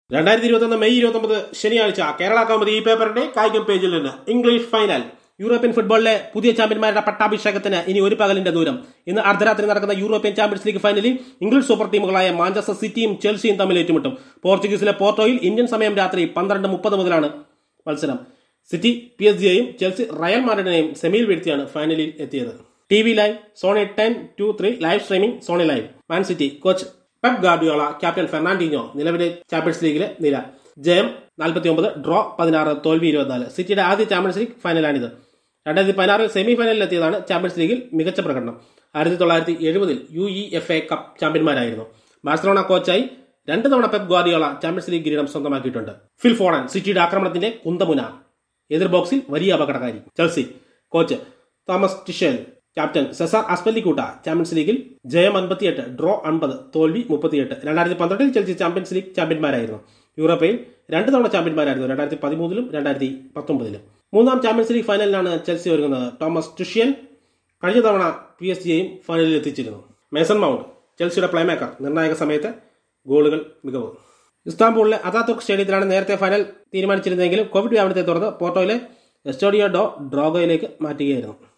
2021 May 29 ശനിയാഴ്ച കേരള കൗമുദി ഈ പേപ്പറിന്റെ കായികം പേജിൽ നിന്ന് ഇംഗ്ലീഷ് ഫൈനൽ. യൂറോപ്യൻ ഫുട്ബോളിലെ പുതിയ ചാമ്പ്യന്മാരുടെ പട്ടാഭിഷേകത്തിന് ഇനി ഒരു പകലിന്റെ ദൂരം. ഇന്ന് അർദ്ധരാത്രി നടക്കുന്ന യൂറോപ്യൻ ചാമ്പ്യൻസ് ലീഗ് ഫൈനലിൽ ഇംഗ്ലീഷ് സൂപ്പർ ടീമുകളായ മാഞ്ചസ്റ്റർ സിറ്റിയും ചെൽസിയും തമ്മിൽ ഏറ്റുമുട്ടും. പോർച്ചുഗീസിലെ പോർട്ടോയിൽ ഇന്ത്യൻ സമയം രാത്രി 12:30 മുതലാണ് മത്സരം. സിറ്റി PSG-യെയും ചെൽസി റയൽ മാഡ്രിഡിനെയും സെമിയിൽ വീഴ്ത്തിയാണ് ഫൈനലിൽ എത്തിയത്. TV live, Sony 10-3 live streaming, Sony live. Man City coach Pep Guardiola, captain Fernandinho. നിലവിലെ ചാമ്പ്യൻസ് ലീഗിലെ നില: ജയം 49, ഡ്രോ 16, തോൽവി 24. സിറ്റിയുടെ ആദ്യ ചാമ്പ്യൻസ് ലീഗ് ഫൈനലാണിത്. 2016 സെമി ഫൈനലിലെത്തിയതാണ് ചാമ്പ്യൻസ് ലീഗിൽ മികച്ച പ്രകടനം. 1970 UEFA കപ്പ് ചാമ്പ്യന്മാരായിരുന്നു. ബാഴ്സലോണ കോച്ചായി 2 തവണ പെപ് ഗാർഡിയോള ചാമ്പ്യൻസ് ലീഗ് കിരീടം സ്വന്തമാക്കിയിട്ടുണ്ട്. ഫിൽ ഫോഡൻ സിറ്റിയുടെ ആക്രമണത്തിന്റെ കുന്തമുന, എതിർ ബോക്സിൽ വലിയ അപകടകാരി. Chelsea coach Thomas Tuchel, captain Cesar Azpilicueta. Champions ലീഗിൽ ജയം 58, ഡ്രോ 50, തോൽവി 38. 2012 ചെൽസി ചാമ്പ്യൻസ് ലീഗ് ചാമ്പ്യന്മാരായിരുന്നു. യൂറോപ്പയിൽ 2 തവണ ചാമ്പ്യന്മാരായിരുന്നു, 2013 2019. മൂന്നാം ചാമ്പ്യൻസ് ലീഗ് ഫൈനലിലാണ് ചെൽസി ഒരുങ്ങുന്നത്. തോമസ് ടുഷേൽ കഴിഞ്ഞ തവണ PSG-യെയും ഫൈനലിൽ എത്തിച്ചിരുന്നു. മേസൺ മൗണ്ട് ചെൽസിയുടെ പ്ലേമേക്കർ, നിർണായക സമയത്ത് ഗോളുകൾ മികവ്. ഇസ്താംബൂളിലെ അതാതുർക്ക് സ്റ്റേഡിയത്തിലാണ് നേരത്തെ ഫൈനൽ തീരുമാനിച്ചിരുന്നെങ്കിലും കോവിഡ് വ്യാപനത്തെ തുടർന്ന് പോർട്ടോയിലെ എസ്റ്റോഡിയോ ഡോ ഡ്രോഗോയിലേക്ക് മാറ്റുകയായിരുന്നു.